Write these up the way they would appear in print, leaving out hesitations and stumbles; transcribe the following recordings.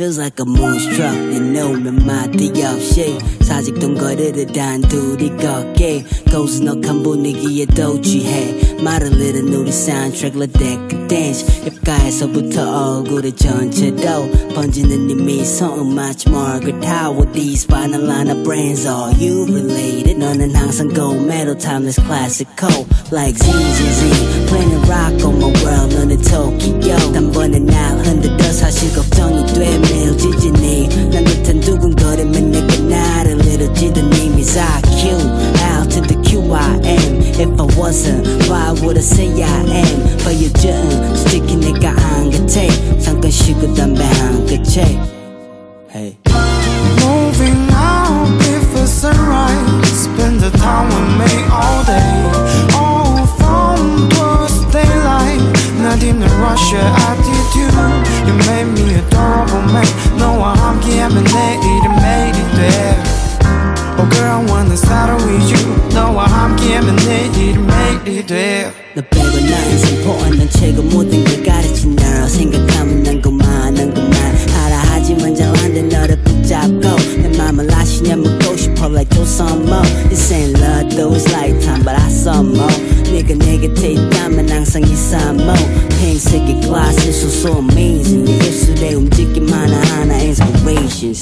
feels like a moonstruck 네 놓으면 맛이 없이 사직동 거리를 단둘이 걷게 고즈넉한 분위기에도 취해 말을 잃은 우리 soundtrack like decadence 옆가에서부터 얼굴의 전체로 번지는 네 미소는 much more good how with these final line of brands are you related 너는 항상 gold medal timeless classical like ZZZ playing rock on my world 너는 Tokyo 단번에 날 흔들어 사실 걱정이 돼 매일 지지니 난 듯한 두근거림은 내가 나를 잃어지던 이미 IQ out to the QIM if I wasn't why would I say I am 보여준 스티키 내가 안 같아 잠깐 쉬고 담배 한 끝에 hey Moving out before sunrise spend the time with me all day all from towards daylight not in a rush your attitude you made me adorable man 너와 함께하면 내일은 매일이 돼 Oh girl I wanna start with you 너와 함께하면 내일은 매일이 돼 너 빼고 나 인생 포함 넌 최고 모든 걸 가르친 널 생각하면 난 그만 하라 하지만 잘 안돼 너를 붙잡고 내 맘을 아시냐 묻고 싶어 like do some more This ain't love though it's lifetime but I saw more 네가 내 곁에 있다면 항상 이삼모 핑색의 glasses so amazing 네 입술에 움직임 하나하나 inspirations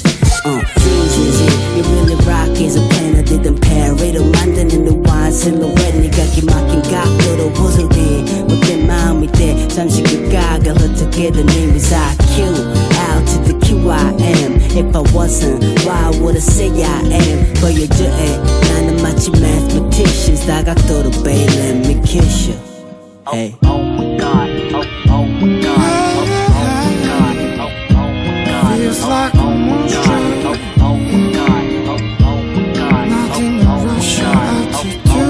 You really rock as a pen 어디든 패리로 만드는 내 wide silhouette 네가 기막힌 각도로 보석인 못된 마음이 돼 잠시 그 각을 흩어게던 이미 IQ out to the QIM if I wasn't why would I say I am 보여줘 나는 마치 mathematicians 다각도로 babe let me kiss you hey Oh my god oh my god oh my god oh my god feels like a moonstruck oh my god oh my god nothing to rush your attitude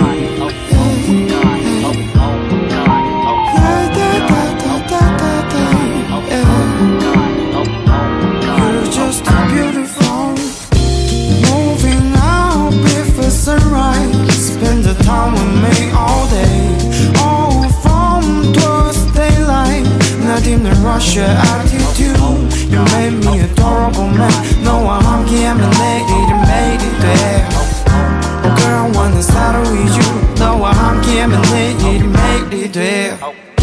You're just too beautiful Moving out before sunrise Spend the time with me all day all from towards daylight Not in a rush your attitude You made me adorable man 너와 함께하면 내일은 매일이 돼 Oh girl I wanna start with you 너와 함께하면 내일은 매일이 돼